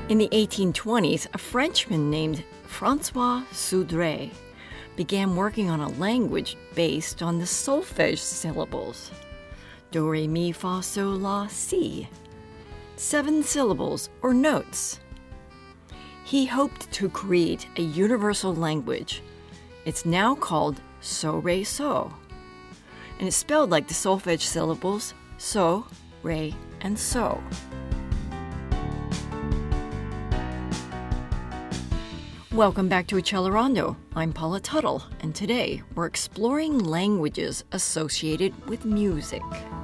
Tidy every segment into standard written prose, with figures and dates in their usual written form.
In the 1820s, a Frenchman named François Sudre began working on a language based on the solfège syllables. Do, re, mi, fa, sol, la, si. 7 syllables or notes. He hoped to create a universal language. It's now called so, re, so. And it's spelled like the solfège syllables so, re, and so. Welcome back to Accelerando. I'm Paula Tuttle, and today we're exploring languages associated with music.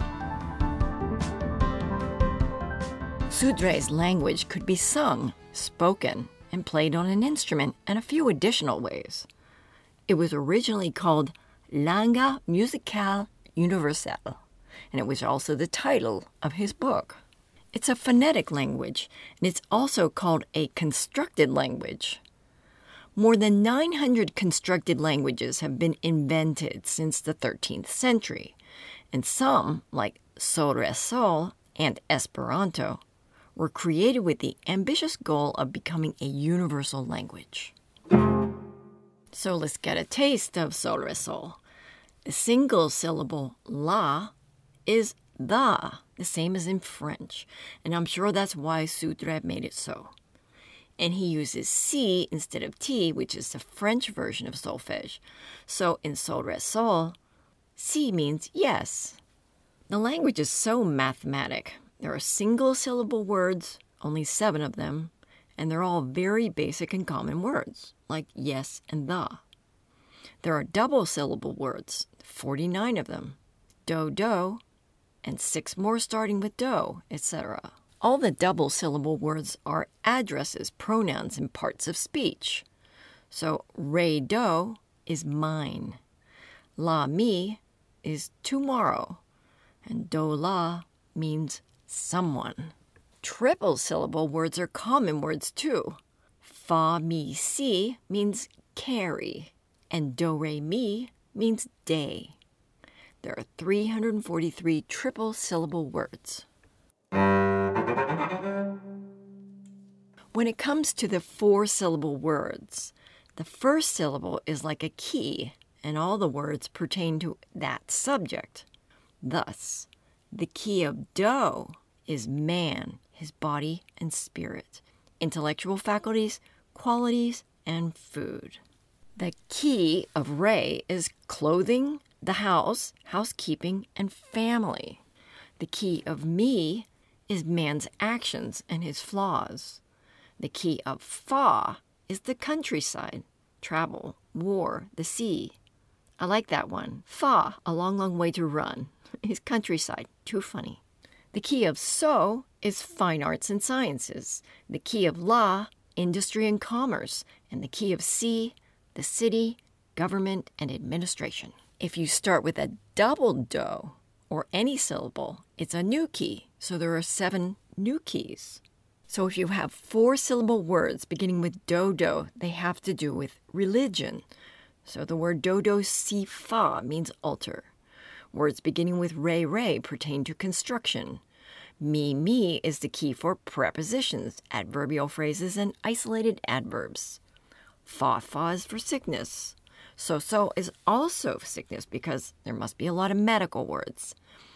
Sudre's language could be sung, spoken, and played on an instrument, and a few additional ways. It was originally called Langue musicale universelle, and it was also the title of his book. It's a phonetic language, and it's also called a constructed language. More than 900 constructed languages have been invented since the 13th century, and some, like Sol and Esperanto, were created with the ambitious goal of becoming a universal language. So let's get a taste of Sol. The single syllable la is the same as in French, and I'm sure that's why Sudre made it so. And he uses si instead of ti, which is the French version of solfège. So in sol, si means yes. The language is so mathematic. There are single-syllable words, only 7 of them, and they're all very basic and common words, like yes and the. There are double-syllable words, 49 of them, do, and 6 more starting with do, etc. All the double-syllable words are addresses, pronouns, and parts of speech. So re do is mine, la mi is tomorrow, and do la means someone. Triple-syllable words are common words too. Fa, mi, si means carry, and do, re, mi means day. There are 343 triple-syllable words. When it comes to the 4-syllable words, the first syllable is like a key, and all the words pertain to that subject. Thus, the key of do is man, his body and spirit, intellectual faculties, qualities, and food. The key of re is clothing, the house, housekeeping, and family. The key of mi is man's actions and his flaws. The key of fa is the countryside, travel, war, the sea. I like that one. Fa, a long, long way to run. His countryside, too funny. The key of so is fine arts and sciences. The key of la, industry and commerce. And the key of si, the city, government, and administration. If you start with a double do, or any syllable, it's a new key. So there are 7 new keys. So if you have 4-syllable words beginning with do, they have to do with religion. So the word do, si, fa means altar. Words beginning with re pertain to construction. Mi is the key for prepositions, adverbial phrases, and isolated adverbs. Fa is for sickness. So is also sickness because there must be a lot of medical words.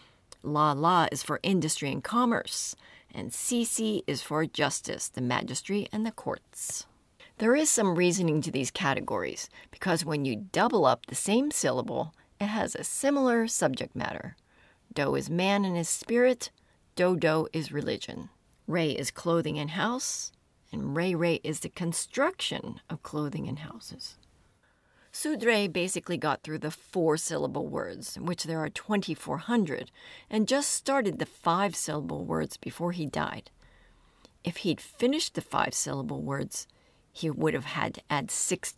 La is for industry and commerce, and CC is for justice, the magistracy, and the courts. There is some reasoning to these categories, because when you double up the same syllable, it has a similar subject matter. Do is man and his spirit, do is religion. Re is clothing and house, and re is the construction of clothing and houses. Sudre basically got through the 4-syllable words, in which there are 2,400, and just started the 5-syllable words before he died. If he'd finished the 5-syllable words, he would have had to add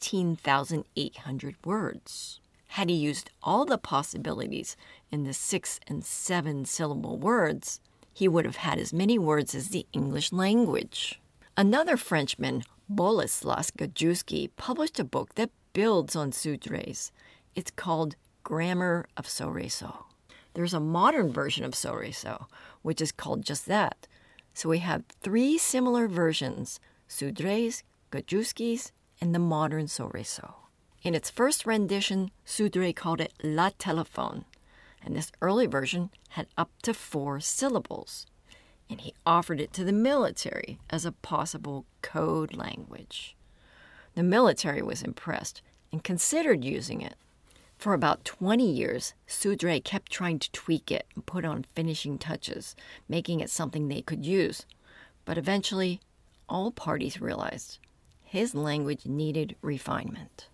16,800 words. Had he used all the possibilities in the 6- and 7-syllable words, he would have had as many words as the English language. Another Frenchman, Boleslas Gajewski, published a book that builds on Sudre's. It's called Grammar of So. There's a modern version of So, which is called just that, So we have three similar versions, Sudre's, Gajewski's, and the modern Soreso. In its first rendition, Sudre called it La Téléphone, and this early version had up to 4 syllables, and he offered it to the military as a possible code language. The military was impressed and considered using it. For about 20 years, Sudre kept trying to tweak it and put on finishing touches, making it something they could use. But eventually, all parties realized his language needed refinement.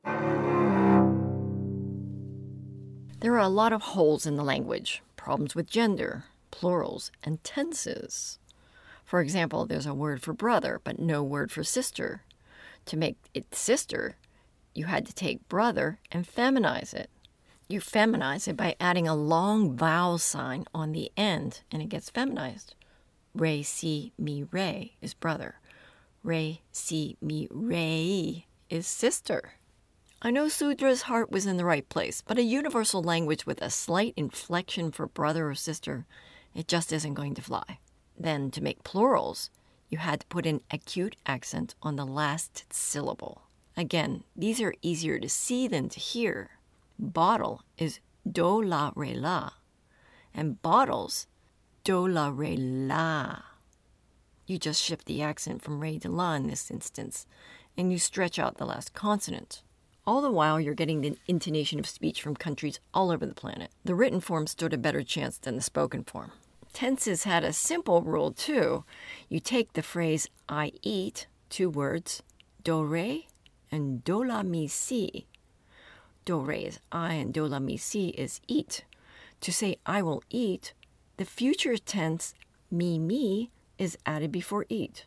There are a lot of holes in the language, problems with gender, plurals, and tenses. For example, there's a word for brother, but no word for sister. To make it sister, you had to take brother and feminize it. You feminize it by adding a long vowel sign on the end, and it gets feminized. Re, si, mi, re is brother. Re, si, mi, re is sister. I know Sudre's heart was in the right place, but a universal language with a slight inflection for brother or sister, it just isn't going to fly. Then, to make plurals, you had to put an acute accent on the last syllable. Again, these are easier to see than to hear. Bottle is do, la, re, la, and bottles, do, la, re, la. You just shift the accent from re to la in this instance, and you stretch out the last consonant. All the while, you're getting the intonation of speech from countries all over the planet. The written form stood a better chance than the spoken form. Tenses had a simple rule, too. You take the phrase, I eat, 2 words, do, re, and do, la, mi, si. Do, re is I, and do, la, mi, si is eat. To say I will eat, the future tense, mi, is added before eat.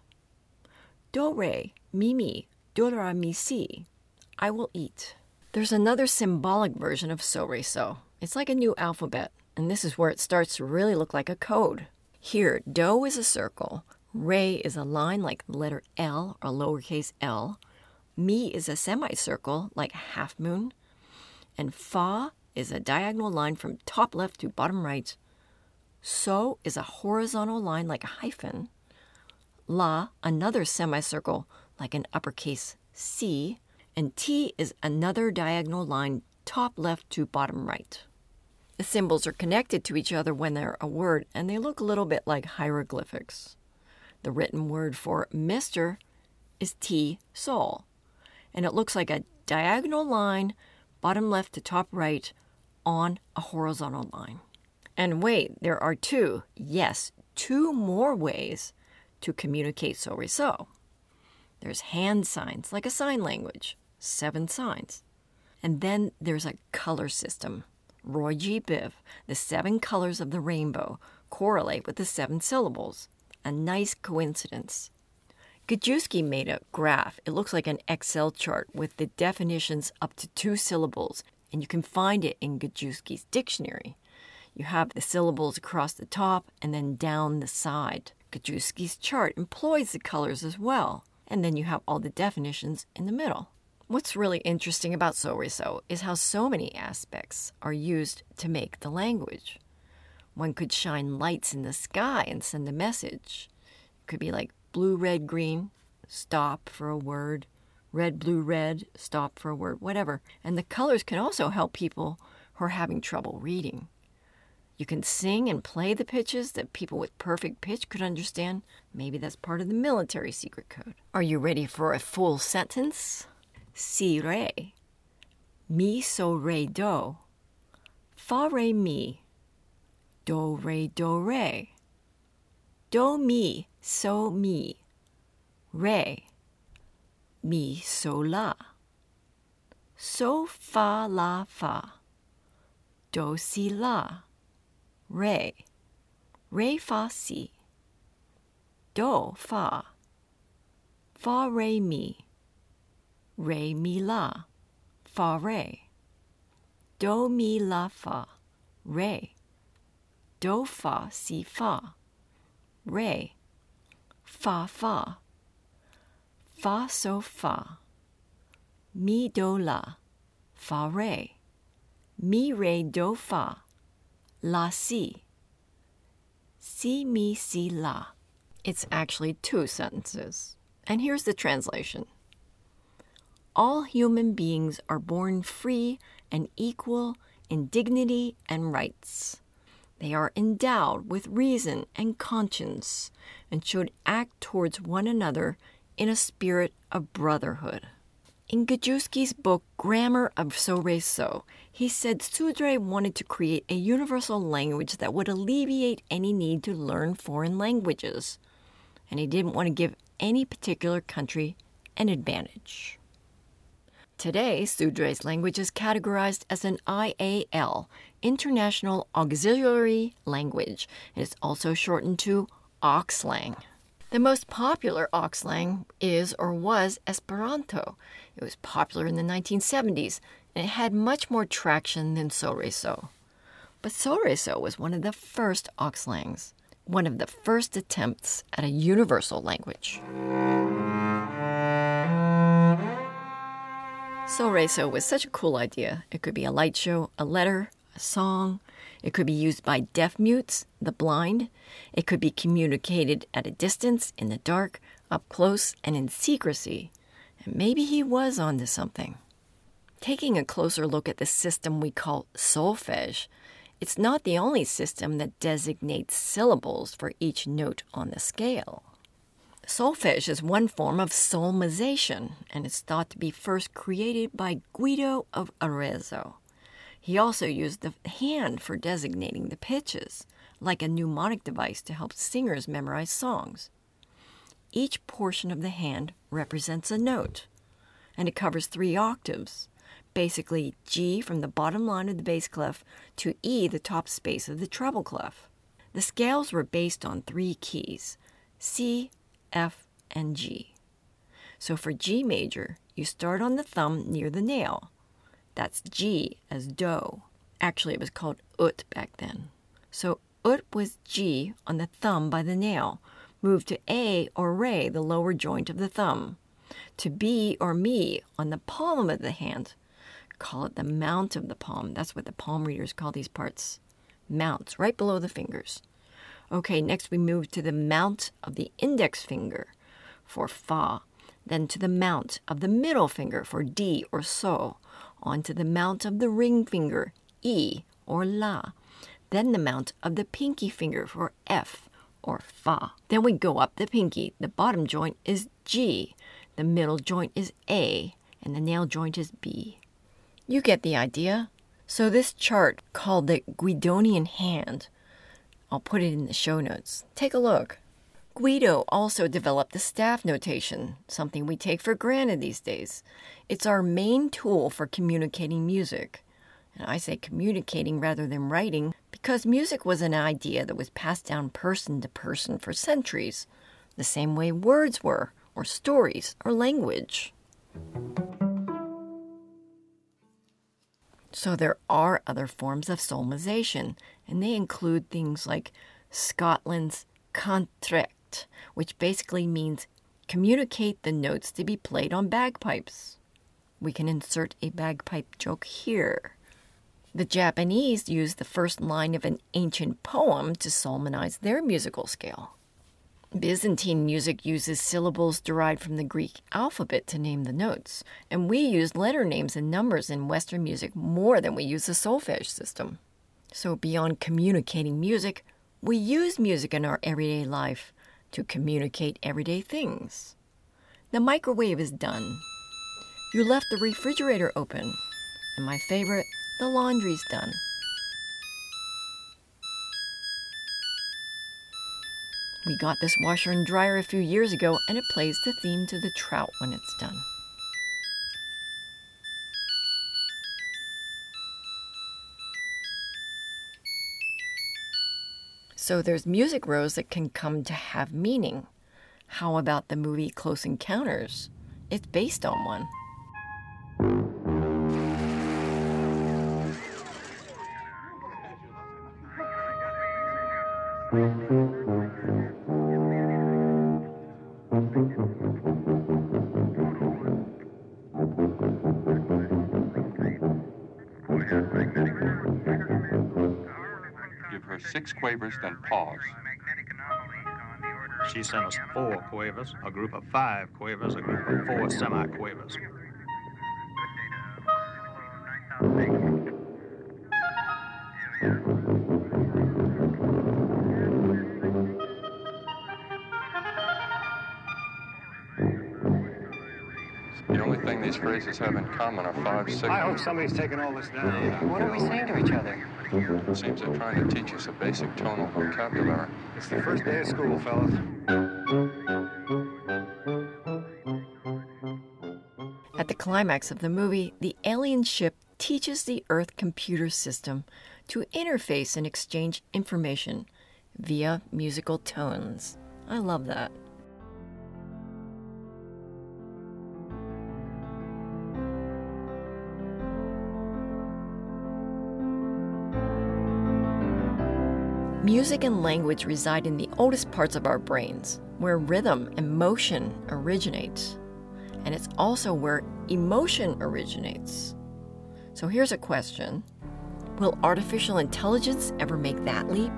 Do, re, mi, do, la, mi, si. I will eat. There's another symbolic version of Soreso. It's like a new alphabet, and this is where it starts to really look like a code. Here, do is a circle, re is a line like the letter L or lowercase l, mi is a semicircle like a half moon, and fa is a diagonal line from top left to bottom right. So is a horizontal line like a hyphen. La, another semicircle like an uppercase C, and T is another diagonal line top left to bottom right. The symbols are connected to each other when they're a word, and they look a little bit like hieroglyphics. The written word for Mr. is T, sol, and it looks like a diagonal line, bottom left to top right, on a horizontal line. And wait, there are 2 more ways to communicate Soreso. There's hand signs, like a sign language, 7 signs. And then there's a color system. Roy G. Biv, the 7 colors of the rainbow correlate with the 7 syllables. A nice coincidence. Gajewski made a graph. It looks like an Excel chart with the definitions up to 2 syllables, and you can find it in Gajewski's dictionary. You have the syllables across the top and then down the side. Gajewski's chart employs the colors as well, and then you have all the definitions in the middle. What's really interesting about Soreso is how so many aspects are used to make the language. One could shine lights in the sky and send a message. It could be like blue, red, green, stop for a word, red, blue, red, stop for a word, whatever. And the colors can also help people who are having trouble reading. You can sing and play the pitches that people with perfect pitch could understand. Maybe that's part of the military secret code. Are you ready for a full sentence? Si, re, mi, so, re, do, fa, re, mi, do, re, do, mi, so, mi, re, mi, so, la, so, fa, la, fa, do, si, la, re, fa, si, do, fa, re, mi, re, mi, la, fa, re, do, mi, la, fa, re, do, fa, si, fa, re, fa, so, fa, mi, do, la, fa, re, mi, re, do, fa, la, si, mi, si, la. It's actually 2 sentences. And here's the translation. All human beings are born free and equal in dignity and rights. They are endowed with reason and conscience and should act towards one another in a spirit of brotherhood. In Gajewski's book, Grammar of Soreso, he said Sudre wanted to create a universal language that would alleviate any need to learn foreign languages, and he didn't want to give any particular country an advantage. Today, Sudre's language is categorized as an IAL, International Auxiliary Language, and it's also shortened to Auxlang. The most popular Auxlang is or was Esperanto. It was popular in the 1970s, and it had much more traction than Soreso. But Soreso was one of the first Auxlangs, one of the first attempts at a universal language. Soreso was such a cool idea. It could be a light show, a letter, a song. It could be used by deaf mutes, the blind. It could be communicated at a distance, in the dark, up close, and in secrecy. And maybe he was onto something. Taking a closer look at the system we call solfege, it's not the only system that designates syllables for each note on the scale. Solfege is one form of solmization, and it's thought to be first created by Guido of Arezzo. He also used the hand for designating the pitches, like a mnemonic device to help singers memorize songs. Each portion of the hand represents a note, and it covers 3 octaves, basically G from the bottom line of the bass clef to E, the top space of the treble clef. The scales were based on 3 keys, C, F, and G. So for G major, you start on the thumb near the nail. That's G as do. Actually, it was called ut back then. So ut was G on the thumb by the nail. Move to A or re, the lower joint of the thumb. To B or mi on the palm of the hand. Call it the mount of the palm. That's what the palm readers call these parts. Mounts, right below the fingers. Okay, next we move to the mount of the index finger for fa, then to the mount of the middle finger for D or so, onto the mount of the ring finger, E or la, then the mount of the pinky finger for F or fa. Then we go up the pinky. The bottom joint is G, the middle joint is A, and the nail joint is B. You get the idea. So this chart, called the Guidonian hand, I'll put it in the show notes. Take a look. Guido also developed the staff notation, something we take for granted these days. It's our main tool for communicating music. And I say communicating rather than writing because music was an idea that was passed down person to person for centuries, the same way words were, or stories, or language. So there are other forms of solmization, and they include things like Scotland's contract, which basically means communicate the notes to be played on bagpipes. We can insert a bagpipe joke here. The Japanese used the first line of an ancient poem to solminize their musical scale. Byzantine music uses syllables derived from the Greek alphabet to name the notes, and we use letter names and numbers in Western music more than we use the solfege system. So beyond communicating music, we use music in our everyday life to communicate everyday things. The microwave is done. You left the refrigerator open. And my favorite, the laundry's done. We got this washer and dryer a few years ago, and it plays the theme to the trout when it's done. So there's music rows that can come to have meaning. How about the movie Close Encounters? It's based on one. Give her 6 quavers, then pause. She sent us 4 quavers, a group of 5 quavers, a group of 4 semi-quavers. The only thing these phrases have in common are 5 signals. I hope somebody's taking all this down. What are we saying to each other? It seems they're trying to teach us a basic tonal vocabulary. It's the first day of school, fellas. At the climax of the movie, the alien ship teaches the Earth computer system to interface and exchange information via musical tones. I love that. Music and language reside in the oldest parts of our brains, where rhythm and motion originate. And it's also where emotion originates. So here's a question. Will artificial intelligence ever make that leap?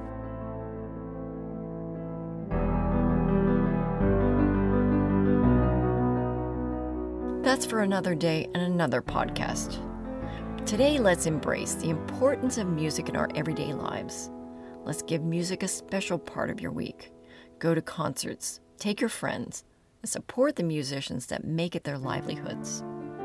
That's for another day and another podcast. Today, let's embrace the importance of music in our everyday lives. Let's give music a special part of your week. Go to concerts, take your friends, and support the musicians that make it their livelihoods.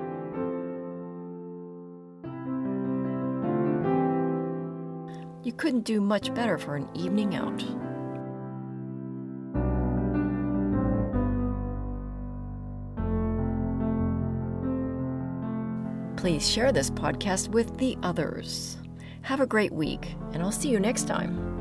You couldn't do much better for an evening out. Please share this podcast with the others. Have a great week, and I'll see you next time.